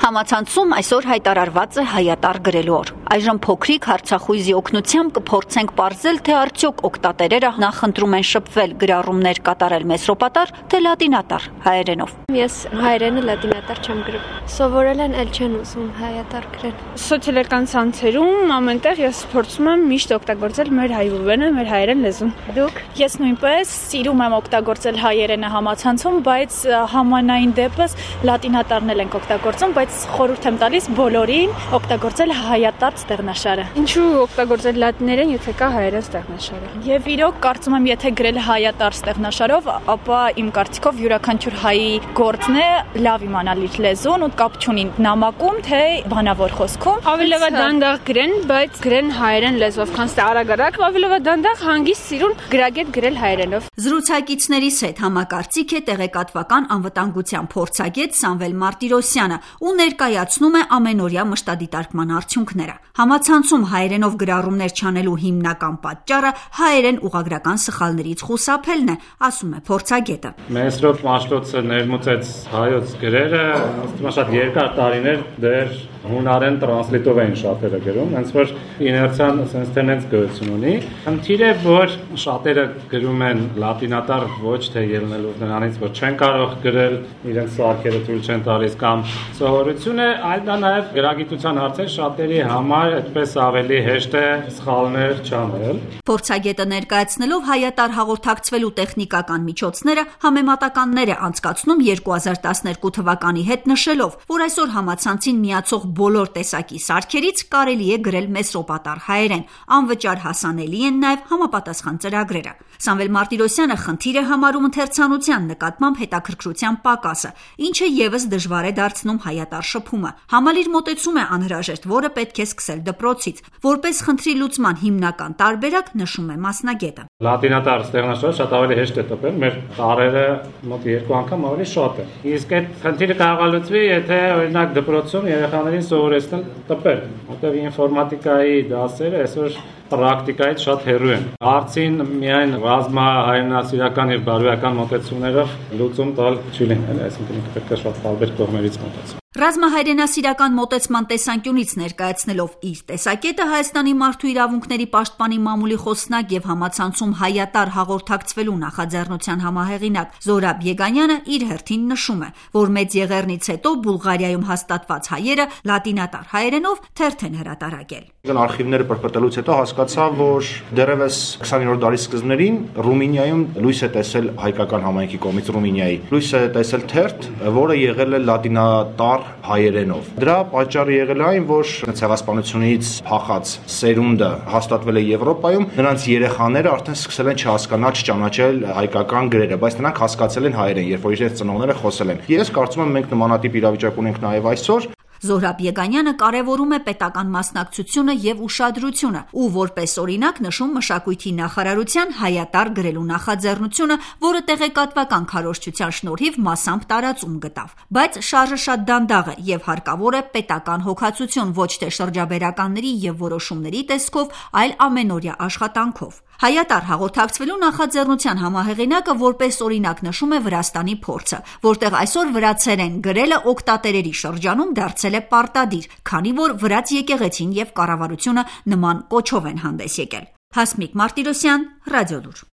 Համացանցում այսօր հայտարարված է հայատար գրելու օր։ Այժմ փոքրիկ հարցախույզի օգնությամբ կփորձենք պարզել, թե արդյոք օգտատերերը նախընտրում են շփվել գրառումներ կատարել մեսրոպատար, թե լատինատար հայերենով։ Ես հայերենը լատինատար չեմ գրում։ Սովորել են, էլ չեն ուզում հայատար գրել։ Սոցիալական ցանցերում ամենտեղ ես փորձում եմ միշտ օգտագործել մեր հայրենը, մեր հայերեն լեզուն։ Դուք? Ես նույնպես սիրում եմ օգտագործել հայերենը համացանցում, բայց համանային դեպս լատինատարն ենք օգտագործում, բայց խորհուրդ եմ տալիս բոլորին օգտագործել հայատար ստեղնաշարը։ Ինչու օգտագործել լատիներեն, եթե կա հայերեն ստեղնաշարը։ Եվ իրոք կարծում եմ, եթե գրել հայատար ստեղնաշարով, ապա իմ կարծիքով յուրաքանչյուր հայի գործն է լավ իմանալ իր լեզուն ու կապ չունի նամակում, թե բանավոր խոսքում։ Ավելի լավ է դանդաղ գրեն, բայց գրեն հայերեն լեզվով, քան թե արագ, ավելի լավ է դանդաղ հանգիստ սիրուն գրագետ գրել հայերենով։ Զրուցակիցներիս հետ համակարծիք է տեղեկատվական անվտանգության փորձագետ Սամվել Մարտիրոսյանը ու ներկայացնում է ամենօրյա մշտադիտարկման արդյունքները։ Համացանցում հայերենով գրառումներ չանելու հիմնական պատճառը հայերեն ուղղագրական սխալներից խուսափելն է, ասում է փորձագետը։ Մեսրոպ Մաշտոցը ներմուծեց հայոց գրերը, շատ երկար տարիներ դեռ հունարեն տրանսլիտով էին շատերը գրում, հենց որ իներցիան sense tendency գոյություն ունի։ Խնդիրը է, որ շատերը գրում են լատինատար ոչ թե ելնելով նրանից, որ չեն կարող գրել, իրենց սարքերը թույլ չեն տալիս կամ սովորություն է, այլ դա նաև գրագիտության հարցեր շատերի համար այդպես ավելի հեշտ է սխալներ չանել։ Փորձագետը ներկայացնելով հայատար հաղորդակցվելու տեխնիկական միջոցները համեմատականներ է անցկացնում 2012 թվականի հետ նշելով, որ այսօր համացանցին միացող բոլոր տեսակի սարքերից կարելի է գրել մեսրոպատար հայերեն, անվճար հասանելի են նաև համապատասխան ծրագրերը։ Սամվել Մարտիրոսյանը խնդիր է համարում ընթերցանության նկատմամբ հետաքրքրության պակասը, ինչը ևս դժվար է դարձնում հայատար շփումը։ Համալիր մոտեցում է անհրաժեշտ, որը պետք է սկսել դպրոցից։ Որպես խնդրի լուծման հիմնական տարբերակ նշում է մասնագետը։ Լատինատար ստեղնաշարը շատ ավելի հեշտ է տպել, մեր տարերը մոտ 2 անգամ ավելի շատ է։ Իսկ այդ խնդիրը կարող է լուծվի, եթե օրինակ դպրոցում երեխաներին սովորեցնել տպել, որտեղ ինֆորմատիկայի դասերը այսօր պրակտիկայից շատ հեռու են։ Հարցին միայն ռազմահայրենասիրական եւ բարոյական մոտեցումներով լուծում տալ չի լինել, այսինքն պետք է շատ տարբեր կողմերից մոտեցնել։ Ռազմահայրենասիրական մոտեցման տեսանկյունից ներկայացնելով իր տեսակետը Հայաստանի մարդու իրավունքների պաշտպանի մամուլի խոսնակ եւ համացանցում հայատար հաղորդակցվելու նախաձեռնության համահեղինակ Զորաբ Եգանյանը իր հերթին նշում է, որ մեծ եղեռնից հետո Բուլղարիայում հաստատված հայերը լատինատար հայերենով թերթ են հրատարակել։ Արխիվները պրպտելուց հետո հասկացա, որ դեռևս 20-րդ դարի սկզբներին Ռումինիայում լույս է տեսել հայկական համայնքի կողմից Ռումինիայի լույս է տեսել թերթ, որը եղել է լատինատար հայերենով։ Դրա պատճառը եղել է այն, որ ցեղասպանությունից փախած սերունդը հաստատվել է Եվրոպայում, նրանց երեխաները արդեն սկսել են չհասկանալ, չճանաչել հայկական գրերը, բայց նրանք հասկացել են հայերեն, երբ որ իրենց ծնողները խոսել են։ Ես կարծում եմ մենք նմանատիպ իրավիճակ ունենք նաև այսօր։ Զորաբ Եգանյանը կարևորում է պետական մասնակցությունը եւ ուշադրությունը ու որպես օրինակ նշում մշակույթի նախարարության հայատար գրելու նախաձեռնությունը, որը տեղեկատվական քարոզչության շնորհիվ մասամբ տարածում գտավ, բայց շարժը շատ դանդաղ է եւ հարկավոր է պետական հոգացություն ոչ թե շրջաբերականների եւ որոշումների տեսքով, այլ ամենօրյա աշխատանքով։ Հայատար հաղորդակցվելու նախաձեռնության համահեղինակը որպես օրինակ նշում է Վրաստանի փորձը, որտեղ այսօր վրացերեն գրելը օգտատերերի շրջանում դարձել է պարտադիր, քանի որ վրաց եկեղեցին եւ կառավարությունը նման կոչով են հանդես եկել։ Հասմիկ Մարտիրոսյան, Ռադիոլուր։